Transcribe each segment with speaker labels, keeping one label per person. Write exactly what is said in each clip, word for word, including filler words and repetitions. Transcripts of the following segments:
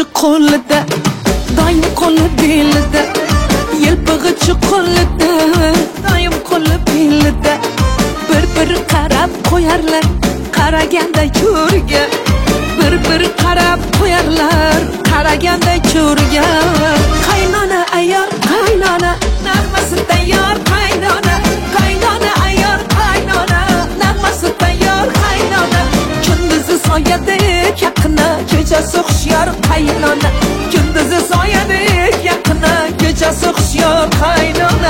Speaker 1: qo'lida, doim qo'li belida, yelpig'ichi qo'lida, doim qo'li belida. Bir-bir qarab qo'yarlar, qaraganda ko'rga. Bir-bir qarab qo'yarlar, qaraganda ko'rga. Qaynona ayyor, qaynona, nag'masi tayyor, qaynona. Qaynona ayyor, qaynona, nag'masi tayyor, qaynona. Kunduzi soyadek yaqina, kechasi hushyor, qaynona. Kunduzi soyadek yaqina, kechasi hushyor, qaynona.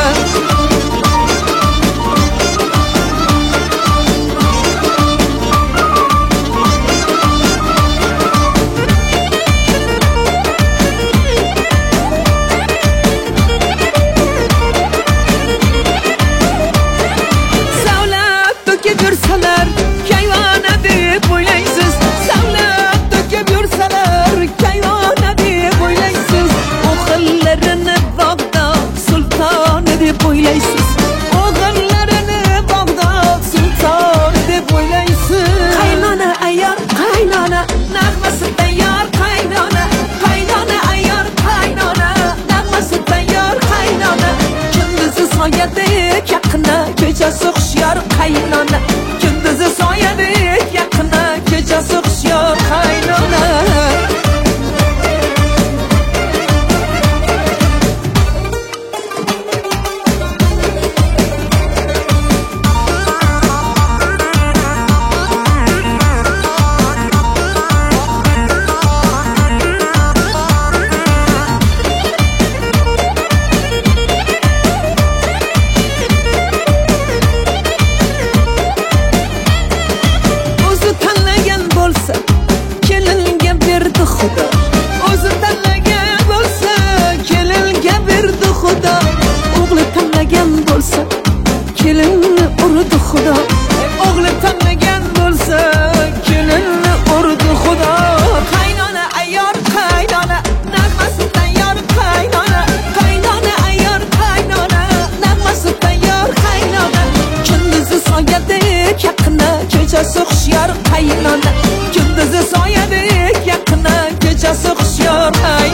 Speaker 1: Yursalar, kayvona deb o'ylaysiz. Savlab to'kib yursalar, kayvona deb o'ylaysiz. O'g'illarini Bag'dod sultoni deb o'ylaysiz. O'g'illarini Bag'dod sultoni deb o'ylaysiz. Qaynona ayyor, qaynona, nag'masi tayyor, qaynona. Qaynona ayyor, qaynona, nag'masi tayyor, qaynona. Kunduzi soyadek yaqina, kechasi hushyor, qaynona. Kunduzi soyadek yaqina, kechasi hushyor, qaynona. Kelinga berdi Xudo. O'zi tanlagan bo'lsa, kelinga berdi Xudo. O'g'li tanlagan bo'lsa, kelinni urdi Xudo. O'g'li tanlagan bo'lsa, kelinni urdi Xudo. Qaynona ayyor, qaynona, nag'masi tayyor, qaynona. Qaynona ayyor, qaynona, nag'masi tayyor, qaynona. Kunduzi soyadek yaqina, kechasi hushyor, qaynona. Kunduzi soyadek yaqina, kechasi hushyor.